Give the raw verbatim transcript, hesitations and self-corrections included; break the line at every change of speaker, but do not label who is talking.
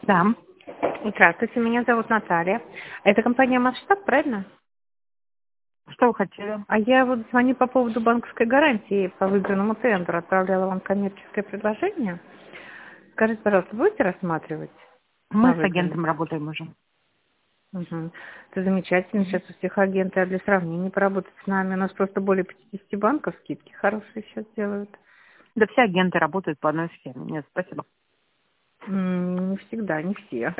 Да.
Здравствуйте, меня зовут Наталья. Это компания «Масштаб», правильно?
Что вы хотели?
А я вот звоню по поводу банковской гарантии по выигранному тендеру. Отправляла вам коммерческое предложение. Скажите, пожалуйста, будете рассматривать
Мы
на
с
выигранный?
агентом работаем уже.
Угу. Это замечательно. Сейчас у всех агенты, а для сравнения поработать с нами. У нас просто более пятидесяти банков скидки хорошие сейчас делают.
Да все агенты работают по одной схеме. Нет, спасибо.
М, Не всегда, не все.